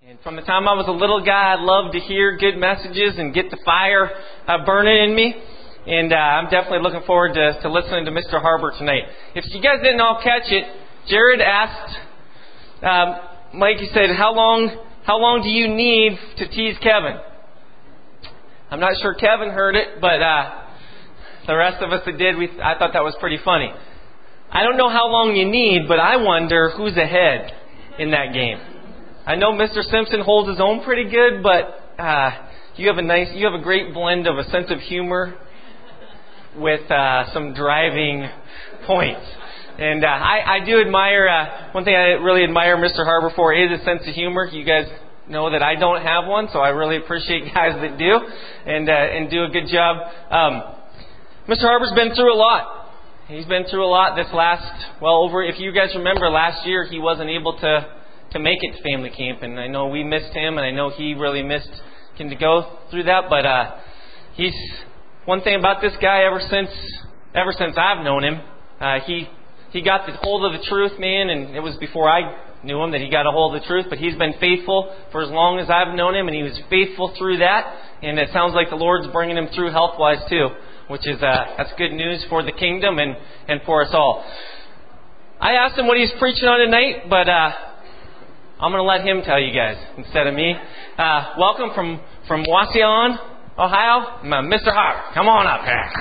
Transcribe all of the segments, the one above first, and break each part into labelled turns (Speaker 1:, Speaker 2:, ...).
Speaker 1: And from the time I was a little guy, I loved to hear good messages and get the fire burning in me. And I'm definitely looking forward to listening to Mr. Harbour tonight. If you guys didn't all catch it, Jared asked Mike, he said, how long do you need to tease Kevin? I'm not sure Kevin heard it, but the rest of us that did, I thought that was pretty funny. I don't know how long you need, but I wonder who's ahead in that game. I know Mr. Simpson holds his own pretty good, but you have a great blend of a sense of humor with some driving points. And I do admire, one thing I really admire Mr. Harbour for is his sense of humor. You guys know that I don't have one, so I really appreciate guys that do and do a good job. Mr. Harbour's been through a lot. He's been through a lot this if you guys remember last year, he wasn't able to make it to family camp, and I know we missed him, and I know he really missed him to go through that, but he's, one thing about this guy ever since I've known him, he got the hold of the truth, man, and it was before I knew him that he got a hold of the truth, but he's been faithful for as long as I've known him, and he was faithful through that, and it sounds like the Lord's bringing him through health-wise too, which is that's good news for the kingdom and for us all. I asked him what he's preaching on tonight, but I'm going to let him tell you guys instead of me. Welcome from Wauseon, Ohio, Mr. Harbour. Come on up here.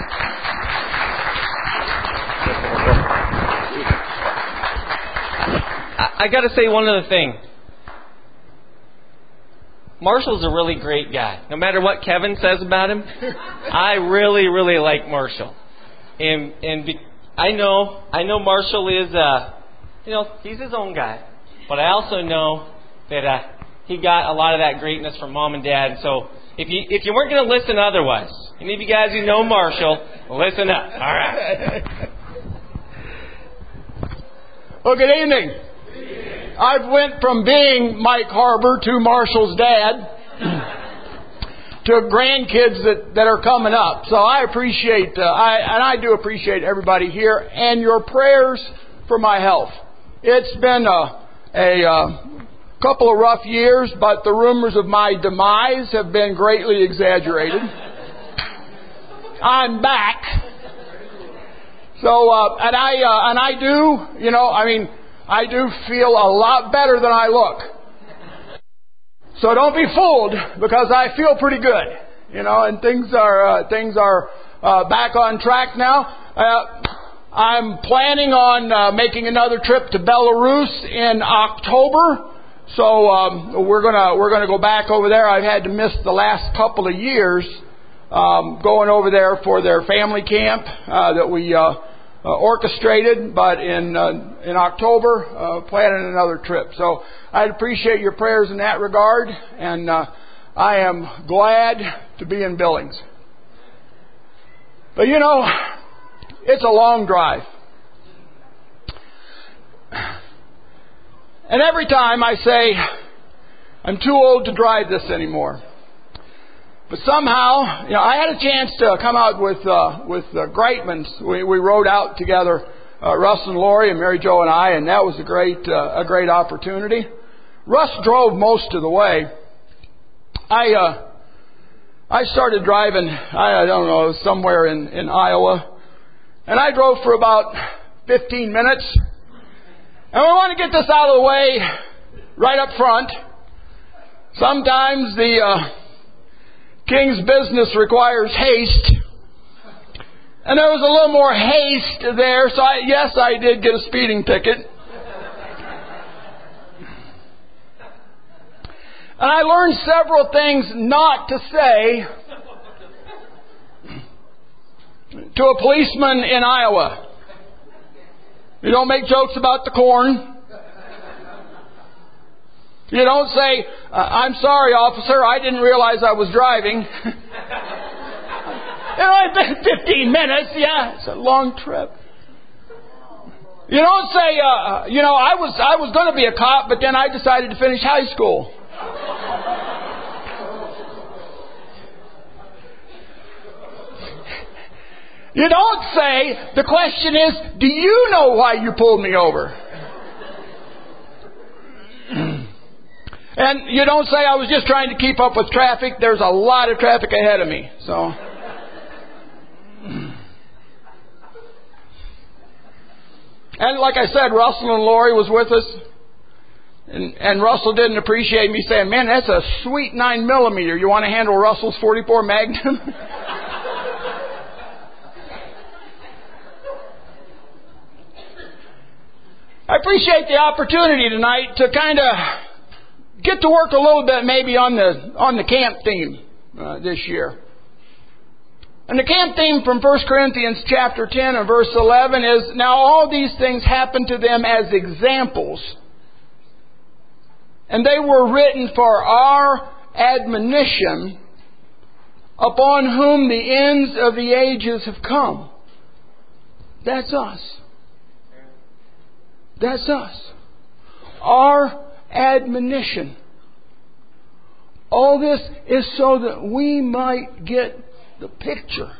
Speaker 1: I got to say one other thing. Marshall's a really great guy. No matter what Kevin says about him, I really, really like Marshall. And I know Marshall is, he's his own guy. But I also know that he got a lot of that greatness from Mom and Dad. So if you weren't going to listen otherwise, any of you guys who know Marshall, listen up. All right.
Speaker 2: Well, good evening. I've went from being Mike Harbour to Marshall's dad to grandkids that are coming up. So I appreciate, I do appreciate everybody here and your prayers for my health. It's been a couple of rough years, but the rumors of my demise have been greatly exaggerated. I'm back. So, I do feel a lot better than I look. So don't be fooled, because I feel pretty good, and things are back on track now. I'm planning on making another trip to Belarus in October. So we're gonna go back over there. I've had to miss the last couple of years going over there for their family camp that we orchestrated, but in October, planning another trip. So I'd appreciate your prayers in that regard, and I am glad to be in Billings. But it's a long drive. And every time I say, I'm too old to drive this anymore. But somehow, I had a chance to come out with Greitmans. We rode out together, Russ and Lori and Mary Jo and I, and that was a great opportunity. Russ drove most of the way. I started driving, I don't know, somewhere in Iowa, and I drove for about 15 minutes. And we want to get this out of the way right up front. Sometimes the King's business requires haste. And there was a little more haste there, so I did get a speeding ticket. And I learned several things not to say to a policeman in Iowa. You don't make jokes about the corn. You don't say, I'm sorry, officer, I didn't realize I was driving. It's been 15 minutes. Yeah, it's a long trip. You don't say, I was going to be a cop, but then I decided to finish high school. You don't say, the question is, do you know why you pulled me over? And you don't say I was just trying to keep up with traffic. There's a lot of traffic ahead of me. So, and like I said, Russell and Lori was with us. And Russell didn't appreciate me saying, man, that's a sweet 9mm. You want to handle Russell's 44 Magnum? I appreciate the opportunity tonight to kind of get to work a little bit maybe on the camp theme this year. And the camp theme from 1 Corinthians chapter 10 and verse 11 is, now all these things happened to them as examples, and they were written for our admonition, upon whom the ends of the ages have come. That's us. That's us. Our admonition. All this is so that we might get the picture.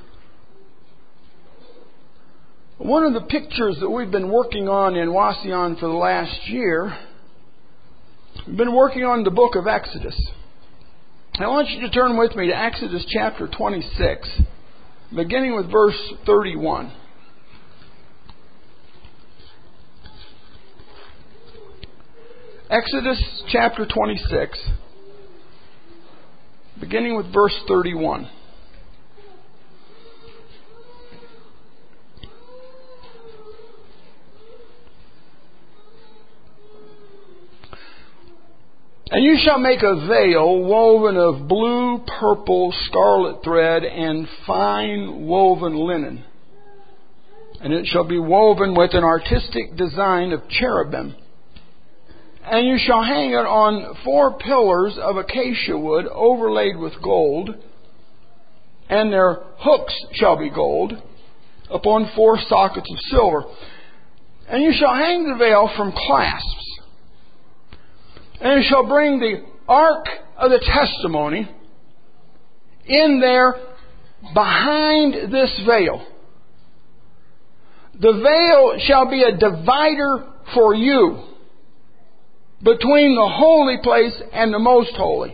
Speaker 2: One of the pictures that we've been working on in Wauseon for the last year, we've been working on the book of Exodus. I want you to turn with me to Exodus chapter 26, beginning with verse 31. Exodus chapter 26, beginning with verse 31. And you shall make a veil woven of blue, purple, scarlet thread, and fine woven linen. And it shall be woven with an artistic design of cherubim. And you shall hang it on 4 pillars of acacia wood overlaid with gold, and their hooks shall be gold, upon 4 sockets of silver. And you shall hang the veil from clasps. And you shall bring the ark of the testimony in there behind this veil. The veil shall be a divider for you between the holy place and the most holy.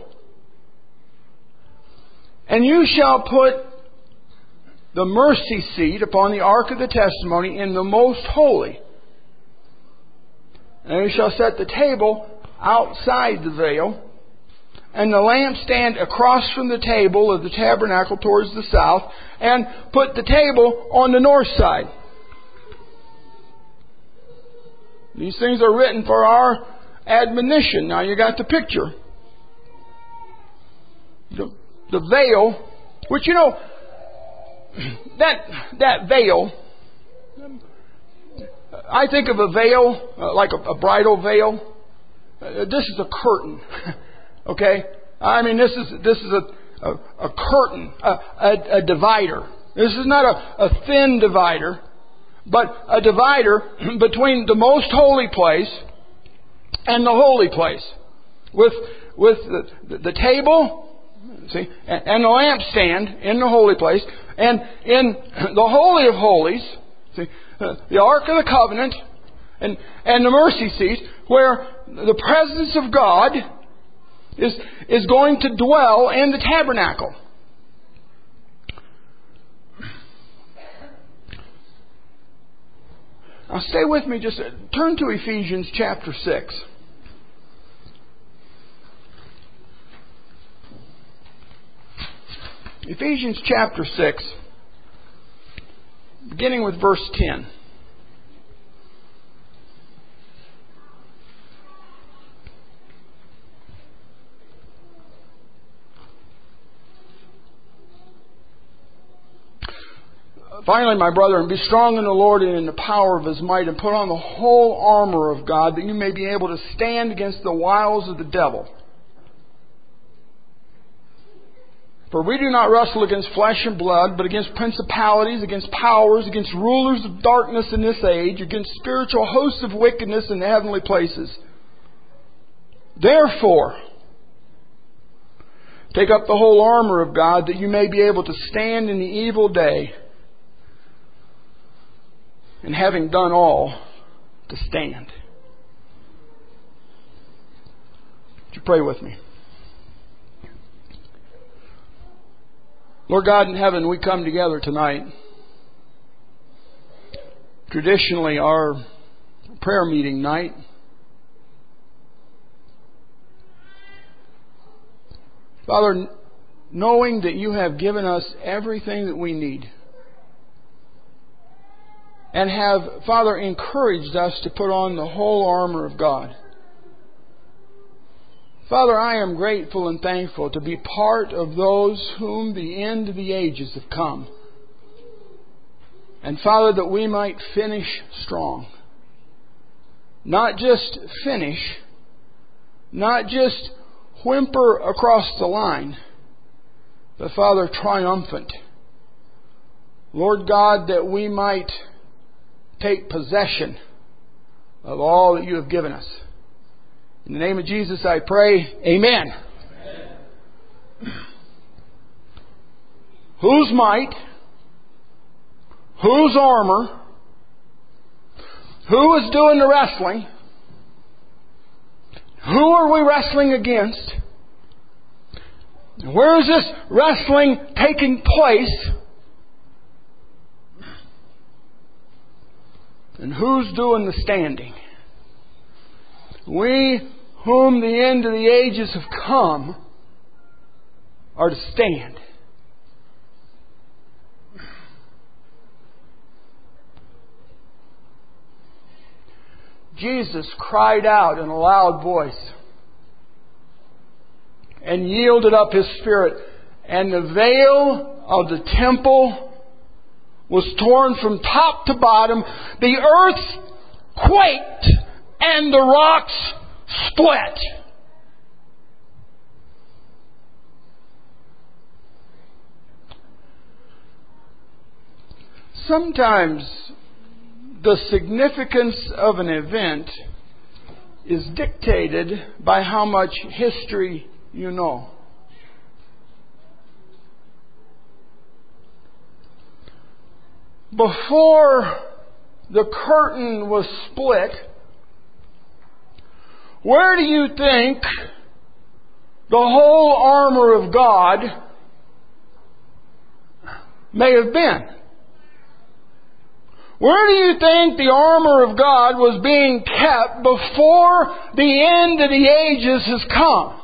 Speaker 2: And you shall put the mercy seat upon the ark of the testimony in the most holy. And you shall set the table outside the veil, and the lampstand across from the table of the tabernacle towards the south, and put the table on the north side. These things are written for our admonition. Now you got the picture. The veil, which that veil, I think of a veil like a bridal veil. This is a curtain. Okay? I mean, this is a curtain, a divider. This is not a thin divider, but a divider between the most holy place and the holy place, with the table, see, and the lampstand in the holy place, and in the holy of holies, see, the ark of the covenant, and the mercy seat, where the presence of God is going to dwell in the tabernacle. Now stay with me, just turn to Ephesians chapter 6. Ephesians chapter 6, beginning with verse 10. Finally, my brethren, be strong in the Lord and in the power of His might, and put on the whole armor of God, that you may be able to stand against the wiles of the devil. For we do not wrestle against flesh and blood, but against principalities, against powers, against rulers of darkness in this age, against spiritual hosts of wickedness in the heavenly places. Therefore, take up the whole armor of God, that you may be able to stand in the evil day, and having done all, to stand. Would you pray with me? Lord God in heaven, we come together tonight. Traditionally, our prayer meeting night. Father, knowing that you have given us everything that we need and have, Father, encouraged us to put on the whole armor of God. Father, I am grateful and thankful to be part of those whom the end of the ages have come. And Father, that we might finish strong. Not just finish, not just whimper across the line, but Father, triumphant. Lord God, that we might take possession of all that you have given us. In the name of Jesus I pray, amen. Whose might? Whose armor? Who is doing the wrestling? Who are we wrestling against? Where is this wrestling taking place? And who's doing the standing? We whom the end of the ages have come are to stand. Jesus cried out in a loud voice and yielded up His Spirit, and the veil of the temple was torn from top to bottom. The earth quaked and the rocks split. Sometimes the significance of an event is dictated by how much history you know. Before the curtain was split, where do you think the whole armor of God may have been? Where do you think the armor of God was being kept before the end of the ages has come?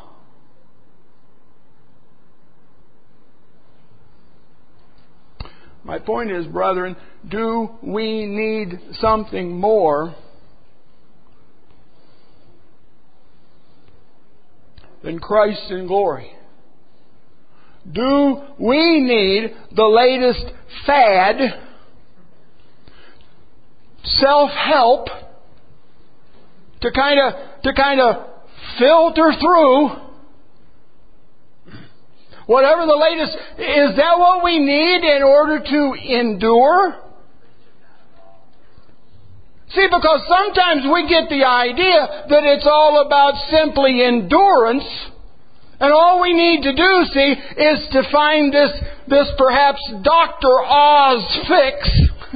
Speaker 2: My point is, brethren, do we need something more than Christ in glory? Do we need the latest fad, self-help, to kind of filter through whatever the latest? Is that what we need in order to endure? See, because sometimes we get the idea that it's all about simply endurance, and all we need to do, see, is to find this perhaps Dr. Oz fix.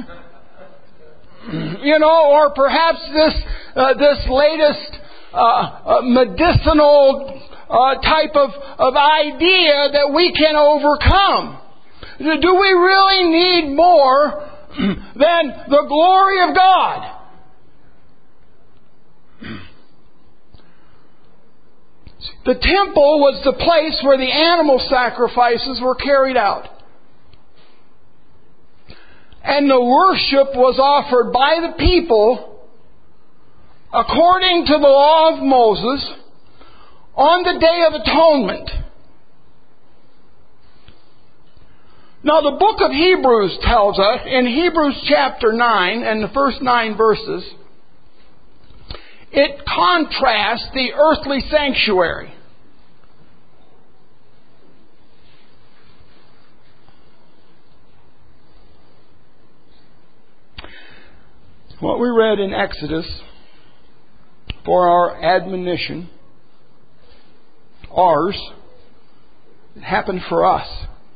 Speaker 2: Or perhaps this latest medicinal type of idea that we can overcome. Do we really need more than the glory of God? The temple was the place where the animal sacrifices were carried out. And the worship was offered by the people according to the law of Moses on the Day of Atonement. Now the book of Hebrews tells us in Hebrews chapter 9 and the first 9 verses, it contrasts the earthly sanctuary. What we read in Exodus for our admonition, ours, it happened for us.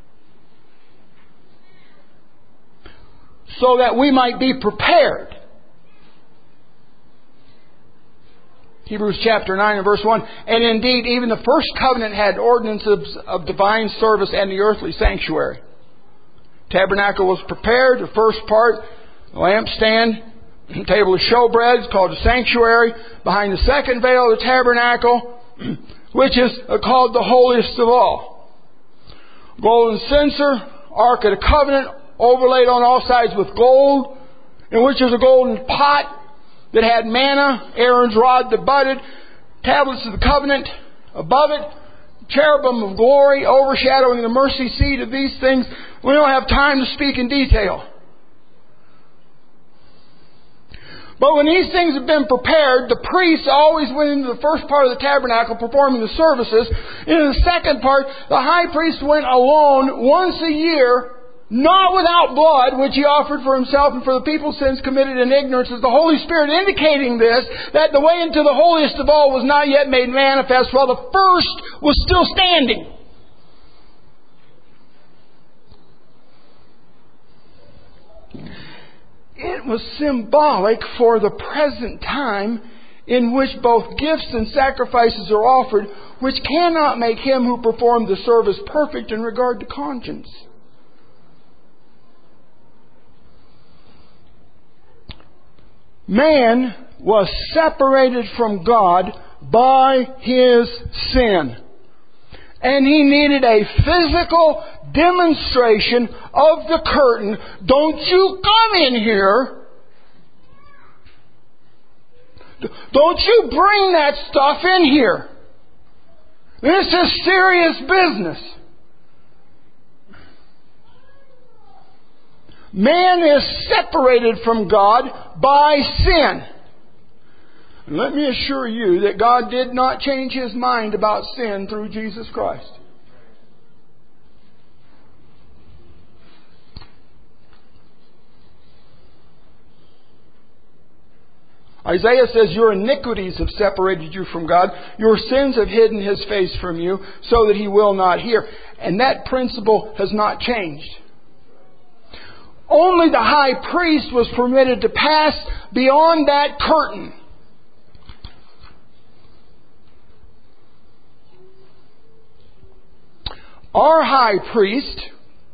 Speaker 2: So that we might be prepared. Hebrews chapter 9 and verse 1. And indeed, even the first covenant had ordinances of divine service and the earthly sanctuary. Tabernacle was prepared, the first part, the lampstand, table of showbread, called the sanctuary. Behind the second veil of the tabernacle, which is called the holiest of all. Golden censer, Ark of the Covenant, overlaid on all sides with gold, in which is a golden pot that had manna, Aaron's rod that budded, tablets of the covenant above it, cherubim of glory overshadowing the mercy seat of these things. We don't have time to speak in detail. But when these things have been prepared, the priests always went into the first part of the tabernacle performing the services. In the second part, the high priest went alone once a year, not without blood, which he offered for himself and for the people's sins committed in ignorance, as the Holy Spirit indicating this, that the way into the holiest of all was not yet made manifest, while the first was still standing. It was symbolic for the present time in which both gifts and sacrifices are offered, which cannot make him who performed the service perfect in regard to conscience. Man was separated from God by his sin. And he needed a physical demonstration of the curtain. Don't you come in here. Don't you bring that stuff in here. This is serious business. Man is separated from God by sin. And let me assure you that God did not change His mind about sin through Jesus Christ. Isaiah says, your iniquities have separated you from God. Your sins have hidden His face from you so that He will not hear. And that principle has not changed. Only the high priest was permitted to pass beyond that curtain. Our high priest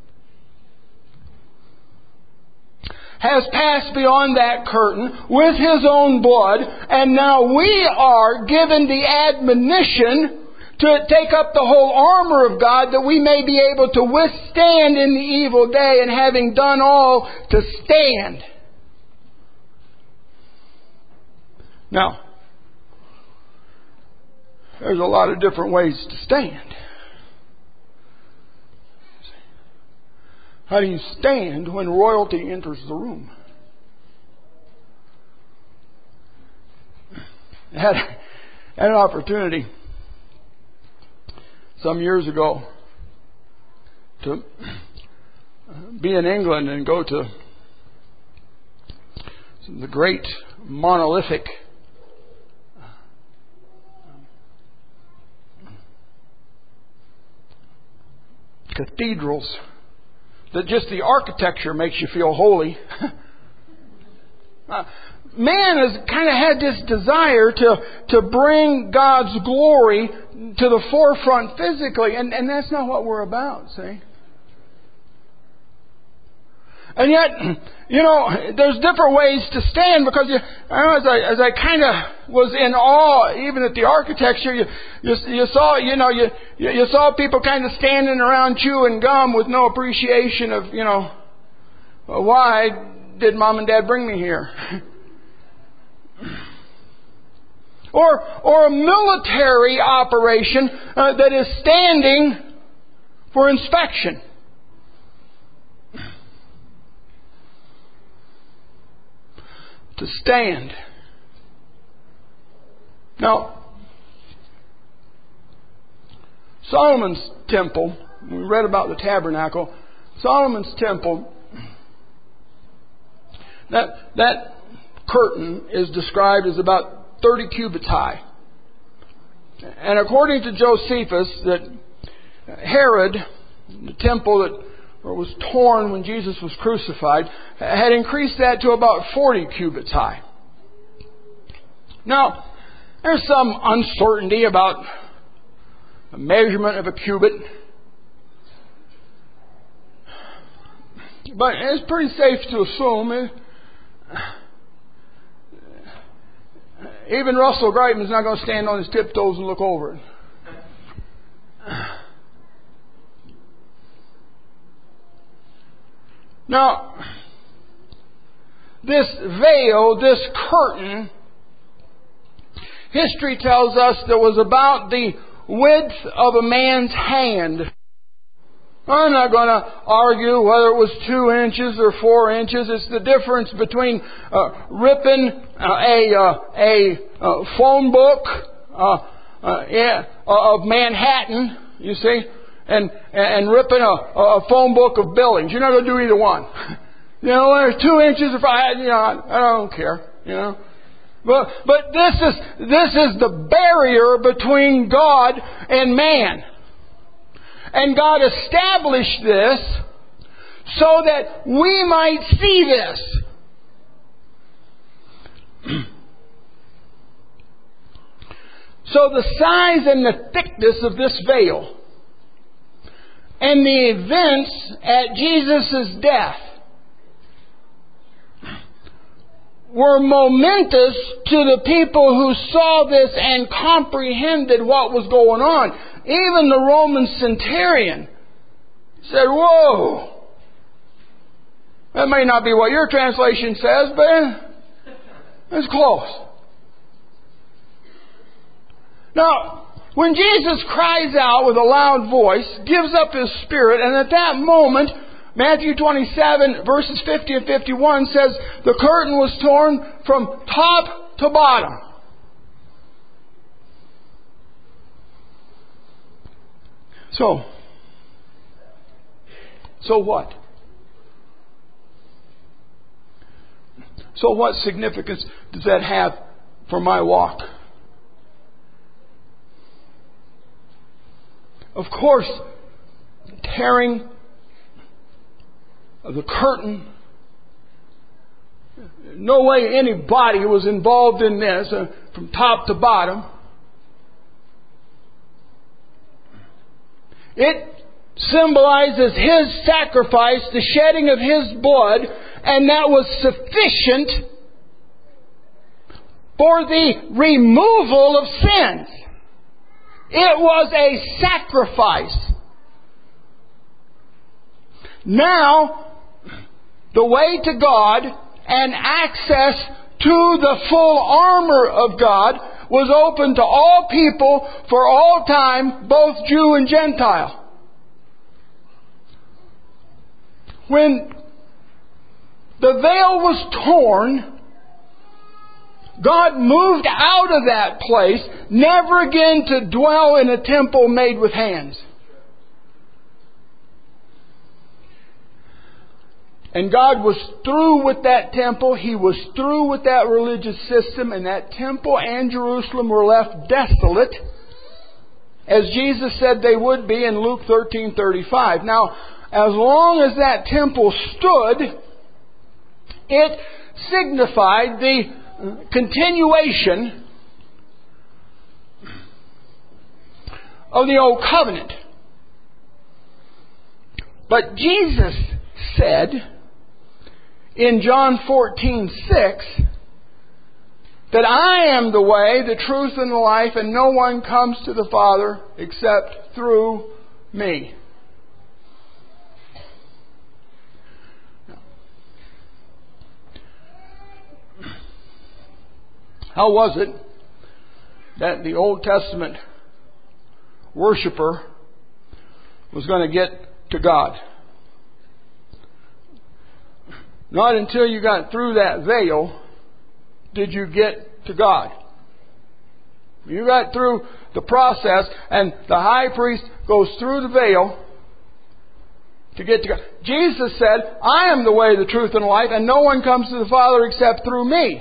Speaker 2: has passed beyond that curtain with His own blood, and now we are given the admonition to take up the whole armor of God, that we may be able to withstand in the evil day, and having done all, to stand. Now, there's a lot of different ways to stand. How do you stand when royalty enters the room? I had an opportunity some years ago to be in England and go to the great monolithic cathedrals that just the architecture makes you feel holy. Man has kind of had this desire to bring God's glory to the forefront physically, and that's not what we're about, see? And yet, there's different ways to stand, because as I kind of was in awe, even at the architecture, you saw, you saw people kind of standing around chewing gum with no appreciation of, why did Mom and Dad bring me here? Or a military operation that is standing for inspection. To stand. Now, Solomon's temple, we read about the tabernacle, Solomon's temple, that curtain is described as about 30 cubits high. And according to Josephus, that Herod, the temple that was torn when Jesus was crucified, had increased that to about 40 cubits high. Now, There's some uncertainty about the measurement of a cubit. But it's pretty safe to assume even Russell Greitman's not going to stand on his tiptoes and look over it. Now, this veil, this curtain, history tells us that was about the width of a man's hand. I'm not going to argue whether it was 2 inches or 4 inches. It's the difference between ripping a phone book of Manhattan, you see, and ripping a phone book of Billings. You're not going to do either one. You know, whether it's 2 inches or 5, I don't care, But this is the barrier between God and man. And God established this so that we might see this. So the size and the thickness of this veil and the events at Jesus' death were momentous to the people who saw this and comprehended what was going on. Even the Roman centurion said, "Whoa, that may not be what your translation says, but it's close." Now, when Jesus cries out with a loud voice, gives up His Spirit, and at that moment, Matthew 27, verses 50 and 51 says, the curtain was torn from top to bottom. So what? So what significance does that have for my walk? Of course, tearing of the curtain. No way anybody was involved in this from top to bottom. It symbolizes His sacrifice, the shedding of His blood, and that was sufficient for the removal of sins. It was a sacrifice. Now, the way to God and access to the full armor of God was open to all people for all time, both Jew and Gentile. When the veil was torn, God moved out of that place, never again to dwell in a temple made with hands. And God was through with that temple. He was through with that religious system. And that temple and Jerusalem were left desolate, as Jesus said they would be in Luke 13:35. Now, as long as that temple stood, it signified the continuation of the Old Covenant. But Jesus said in John 14:6 that I am the way, the truth, and the life, and no one comes to the Father except through me. How was it that the Old Testament worshiper was going to get to God? Not until you got through that veil did you get to God. You got through the process, and the high priest goes through the veil to get to God. Jesus said, I am the way, the truth, and the life, and no one comes to the Father except through me.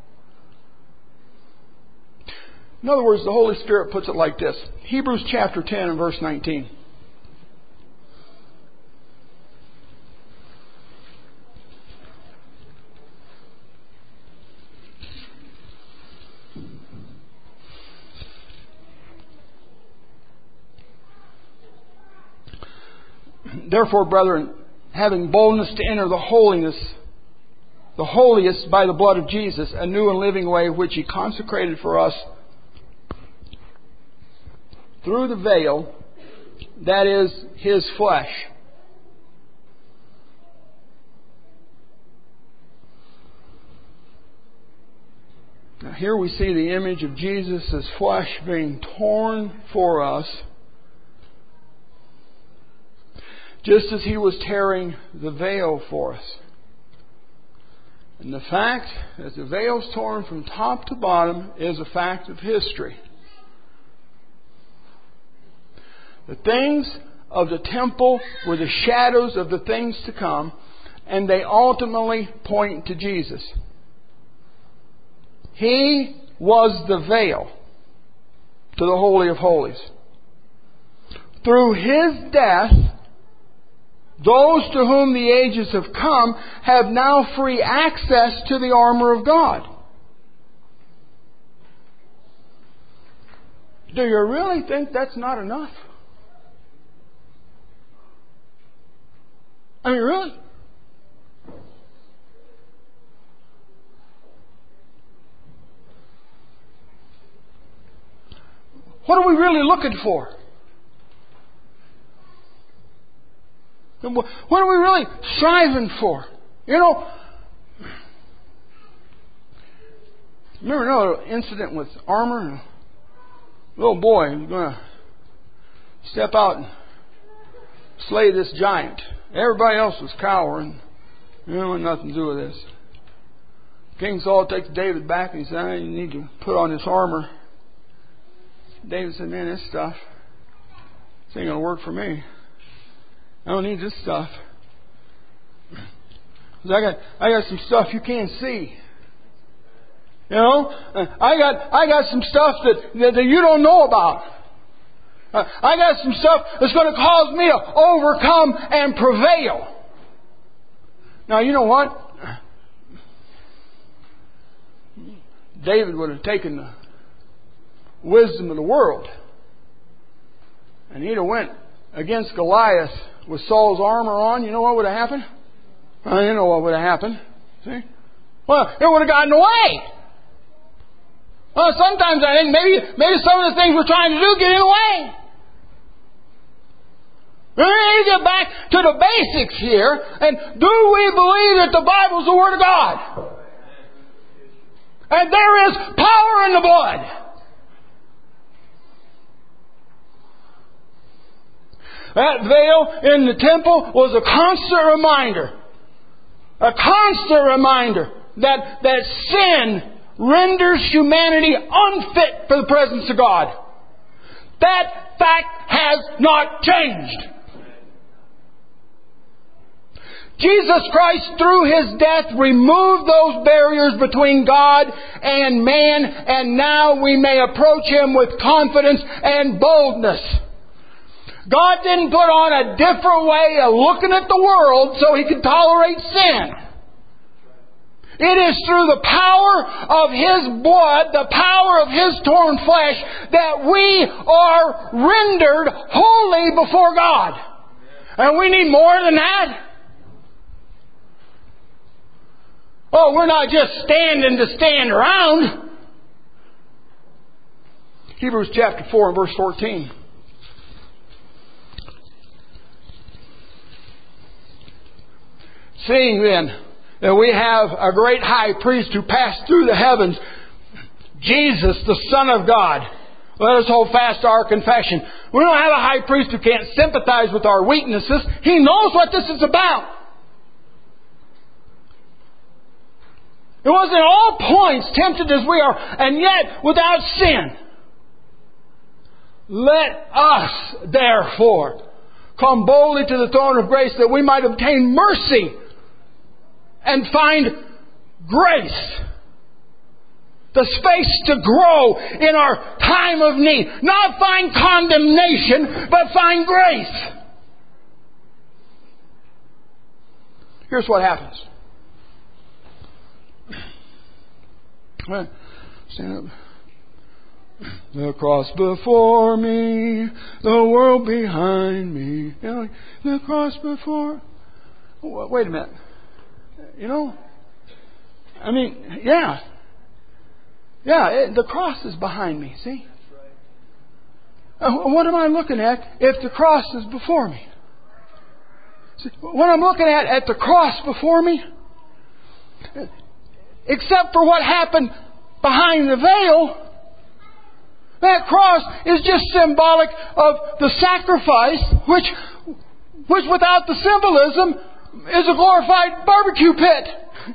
Speaker 2: In other words, the Holy Spirit puts it like this. Hebrews chapter 10 and verse 19. Therefore, brethren, having boldness to enter the holiest by the blood of Jesus, a new and living way which He consecrated for us through the veil, that is His flesh. Now here we see the image of Jesus' flesh being torn for us, just as He was tearing the veil for us. And the fact that the veil is torn from top to bottom is a fact of history. The things of the temple were the shadows of the things to come, and they ultimately point to Jesus. He was the veil to the Holy of Holies. Through His death, those to whom the ages have come have now free access to the armor of God. Do you really think that's not enough? I mean, really? What are we really looking for? What are we really striving for? You know, remember another incident with armor? A little boy was going to step out and slay this giant. Everybody else was cowering. You know, had nothing to do with this. King Saul takes David back and he said, "You need to put on this armor." David said, "Man, this stuff, this ain't going to work for me. I don't need this stuff. I got some stuff you can't see. You know, I got some stuff that you don't know about. I got some stuff that's going to cause me to overcome and prevail." Now, you know what? David would have taken the wisdom of the world, and he'd have went against Goliath with Saul's armor on. You know what would have happened? You know what would have happened. See? Well, it would have gotten away. Well, sometimes I think maybe some of the things we're trying to do get in the way. We need to get back to the basics here. And do we believe that the Bible is the Word of God? And there is power in the blood. That veil in the temple was a constant reminder. A constant reminder that sin renders humanity unfit for the presence of God. That fact has not changed. Jesus Christ, through His death, removed those barriers between God and man, and now we may approach Him with confidence and boldness. God didn't put on a different way of looking at the world so He could tolerate sin. It is through the power of His blood, the power of His torn flesh, that we are rendered holy before God. And we need more than that. Oh, we're not just standing to stand around. Hebrews chapter 4 and verse 14. Seeing then that we have a great high priest who passed through the heavens, Jesus, the Son of God, let us hold fast to our confession. We don't have a high priest who can't sympathize with our weaknesses. He knows what this is about. It was in all points tempted as we are, and yet without sin. Let us, therefore, come boldly to the throne of grace that we might obtain mercy and find grace. The space to grow in our time of need. Not find condemnation, but find grace. Here's what happens. Stand up. The cross before me, the world behind me. You know, the cross before. Wait a minute. You know, I mean, yeah. Yeah, the cross is behind me, see? What am I looking at if the cross is before me? See, what I'm looking at the cross before me, except for what happened behind the veil, that cross is just symbolic of the sacrifice, which without the symbolism is a glorified barbecue pit.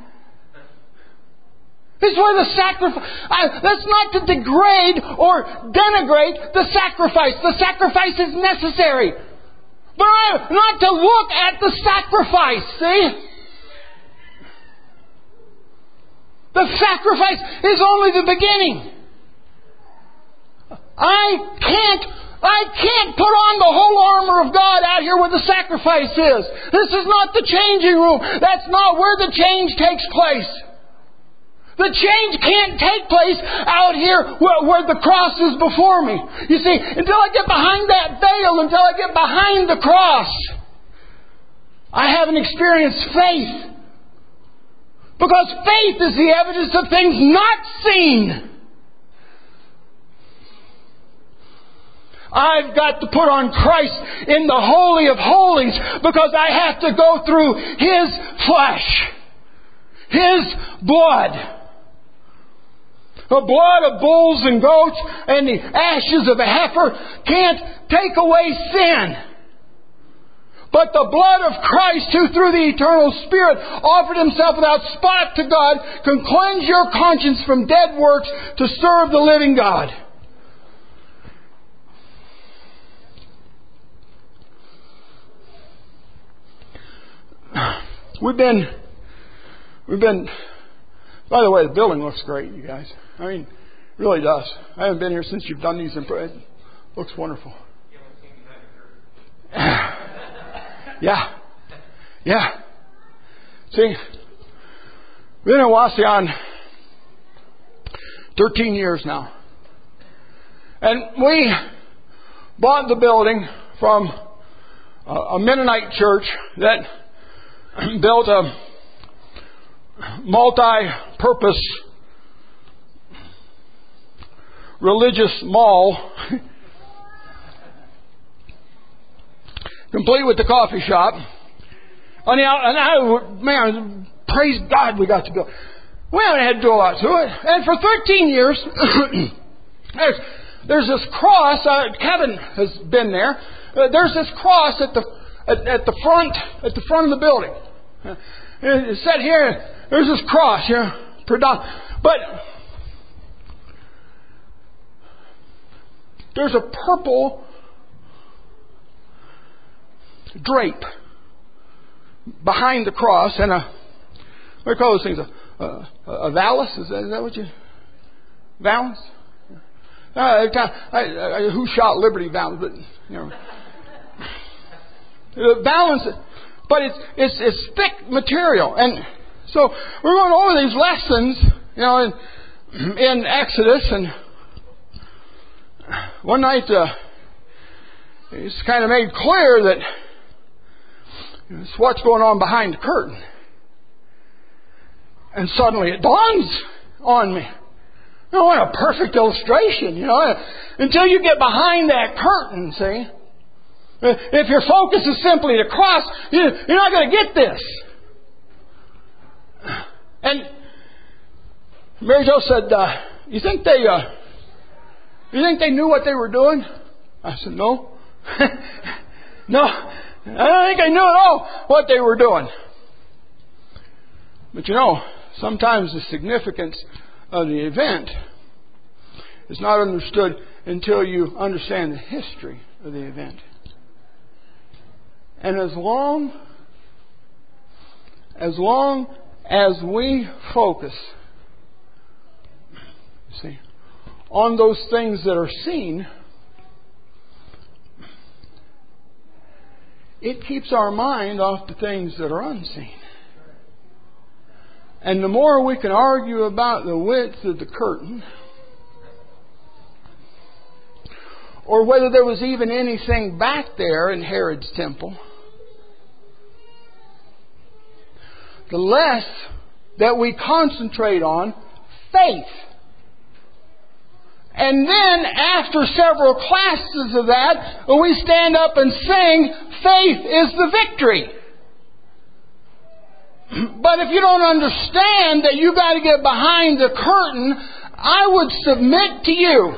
Speaker 2: This is where the sacrifice... That's not to degrade or denigrate the sacrifice. The sacrifice is necessary. But not to look at the sacrifice, see? The sacrifice is only the beginning. I can't put on the whole armor of God out here where the sacrifice is. This is not the changing room. That's not where the change takes place. The change can't take place out here where the cross is before me. You see, until I get behind that veil, until I get behind the cross, I haven't experienced faith. Because faith is the evidence of things not seen. I've got to put on Christ in the Holy of Holies because I have to go through His flesh, His blood. The blood of bulls and goats and the ashes of a heifer can't take away sin. But the blood of Christ, who through the eternal Spirit offered Himself without spot to God, can cleanse your conscience from dead works to serve the living God. We've been, by the way, the building looks great, you guys. I mean, it really does. I haven't been here since you've done these. It looks wonderful. Yeah. See, we've been in Wauseon 13 years now. And we bought the building from a Mennonite church that built a multi-purpose religious mall, complete with the coffee shop. Man, praise God we got to go. We haven't had to do a lot to it. And for 13 years, there's this cross. Kevin has been there. There's this cross at the front of the building. It's set here. There's this cross here, but there's a purple drape behind the cross, and what do you call those things? A valance? Is that what you? Valance? Who shot Liberty Valance? But you know, valance. But it's thick material, and so we're going over these lessons, you know, in Exodus, and one night it's kind of made clear that it's what's going on behind the curtain, and suddenly it dawns on me. Oh, what a perfect illustration, you know. Until you get behind that curtain, see. If your focus is simply the cross, you're not going to get this. And Mary Jo said, "You think they knew what they were doing?" I said, "No, no, I don't think they knew at all what they were doing." But you know, sometimes the significance of the event is not understood until you understand the history of the event. And as long as we focus, see, on those things that are seen, it keeps our mind off the things that are unseen. And the more we can argue about the width of the curtain, or whether there was even anything back there in Herod's temple, the less that we concentrate on faith. And then after several classes of that, we stand up and sing, faith is the victory. But if you don't understand that you got to get behind the curtain, I would submit to you.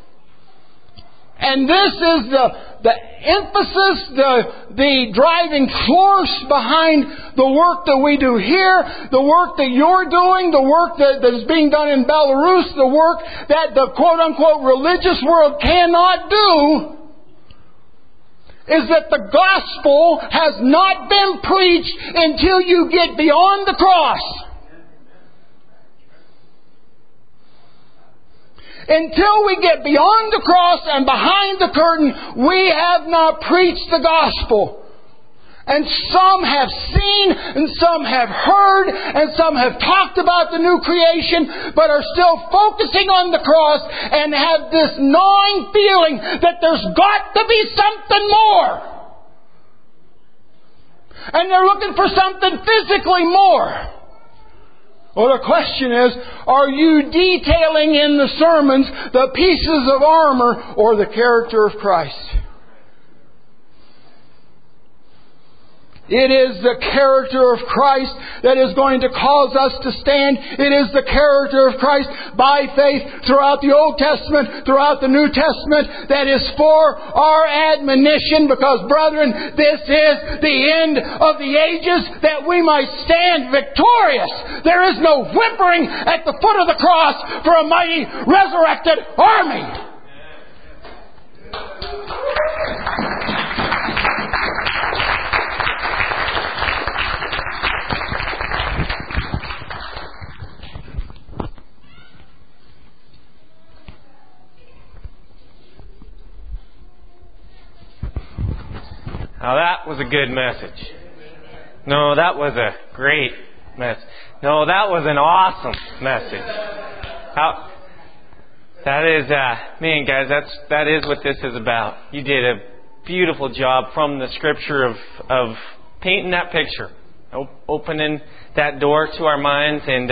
Speaker 2: And this is the emphasis, the driving force behind the work that we do here, the work that you're doing, the work that is being done in Belarus, the work that the quote-unquote religious world cannot do, is that the gospel has not been preached until you get beyond the cross. Until we get beyond the cross and behind the curtain, we have not preached the gospel. And some have seen, and some have heard, and some have talked about the new creation, but are still focusing on the cross and have this gnawing feeling that there's got to be something more. And they're looking for something physically more. Well, the question is, are you detailing in the sermons the pieces of armor or the character of Christ? It is the character of Christ that is going to cause us to stand. It is the character of Christ by faith throughout the Old Testament, throughout the New Testament, that is for our admonition. Because, brethren, this is the end of the ages, that we might stand victorious. There is no whimpering at the foot of the cross for a mighty resurrected army.
Speaker 1: Now that was a good message. No, that was a great message. No, that was an awesome message. That is, man, guys, that is what this is about. You did a beautiful job from the Scripture of painting that picture, opening that door to our minds, and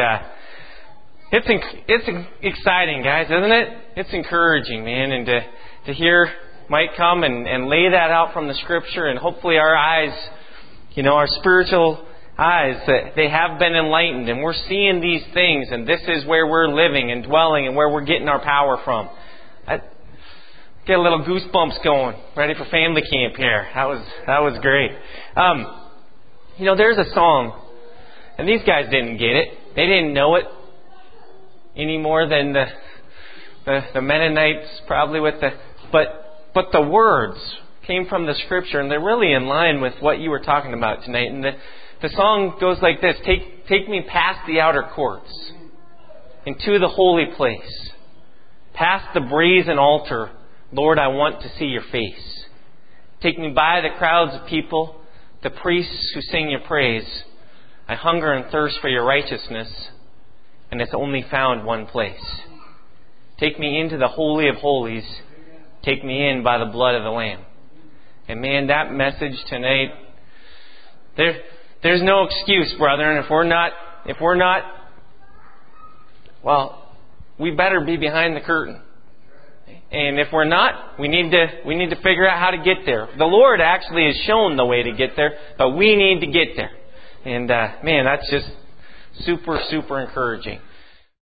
Speaker 1: it's exciting, guys, isn't it? It's encouraging, man, and to hear Mike come and lay that out from the Scripture, and hopefully our eyes, our spiritual eyes, that they have been enlightened, and we're seeing these things, and this is where we're living and dwelling and where we're getting our power from. I get a little goosebumps going, ready for family camp here. That was great. There's a song, and these guys didn't get it. They didn't know it any more than the Mennonites probably but the words came from the Scripture, and they're really in line with what you were talking about tonight. And the song goes like this: Take me past the outer courts, into the holy place, past the brazen altar. Lord, I want to see your face. Take me by the crowds of people, the priests who sing your praise. I hunger and thirst for your righteousness, and it's only found one place. Take me into the Holy of Holies. Take me in by the blood of the Lamb. And man, that message tonight, there's no excuse, brethren. If we're not, well, we better be behind the curtain. And if we're not, we need to figure out how to get there. The Lord actually has shown the way to get there, but we need to get there. And man, that's just super, super encouraging.